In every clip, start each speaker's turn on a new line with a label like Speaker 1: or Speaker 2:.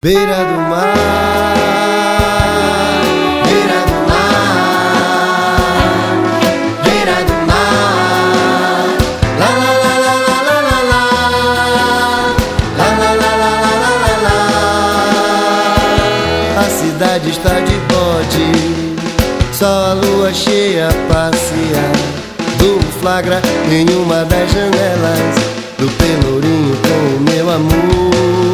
Speaker 1: Beira do mar, beira do mar, beira do mar, lá lá lá lá lá lá lá, lá lá lá lá lá lá. A cidade está de bode, só a lua cheia passeia, do flagra em uma das janelas do Pelourinho com o meu amor.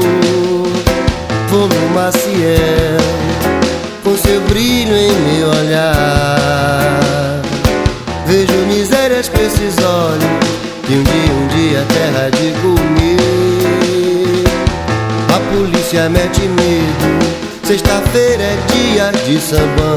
Speaker 1: Vou no Maciel, com seu brilho em meu olhar. Vejo misérias com esses olhos, e um dia terra de comer. A polícia mete medo, sexta-feira é dia de sambão.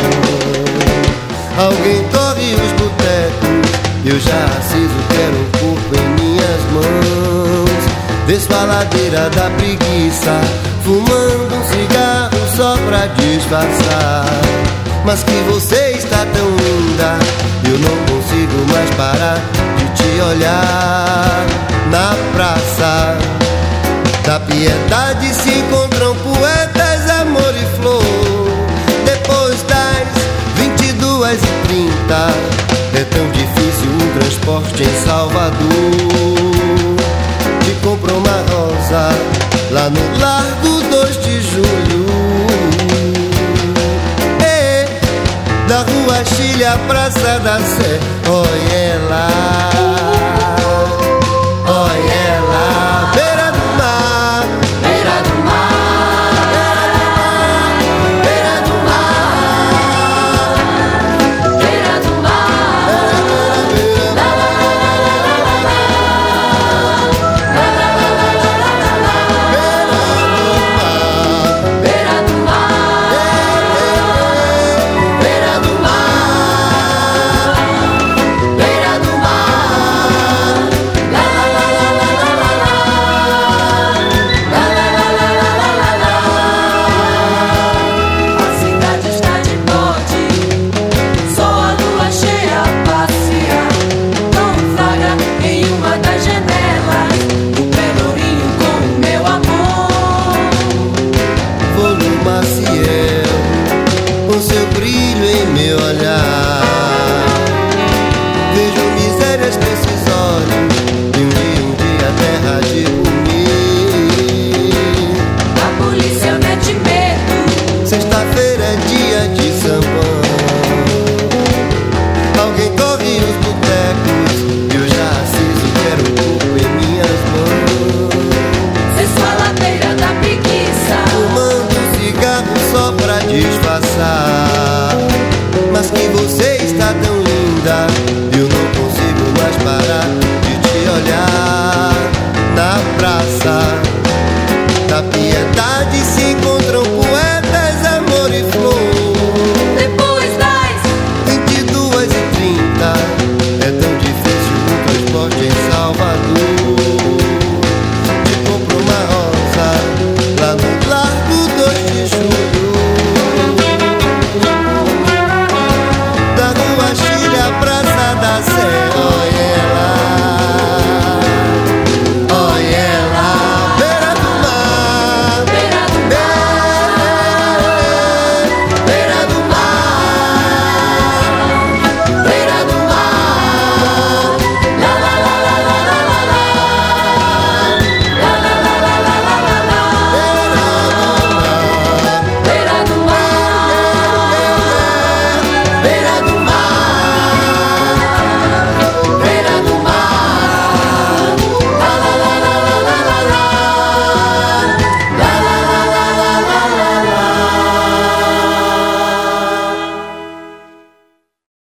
Speaker 1: Alguém corre os botecos, eu já aciso, quero um corpo em minhas mãos. Desço a ladeira da preguiça, fumando um cigarro só pra disfarçar. Mas que você está tão linda, eu não consigo mais parar de te olhar. Na praça da Piedade se encontram poetas, amor e flor. Depois das 22h30 é tão difícil o transporte em Salvador. Te compro uma rosa lá no Largo 2 de Julho, da Rua Chile à Praça da Sé, olha ela.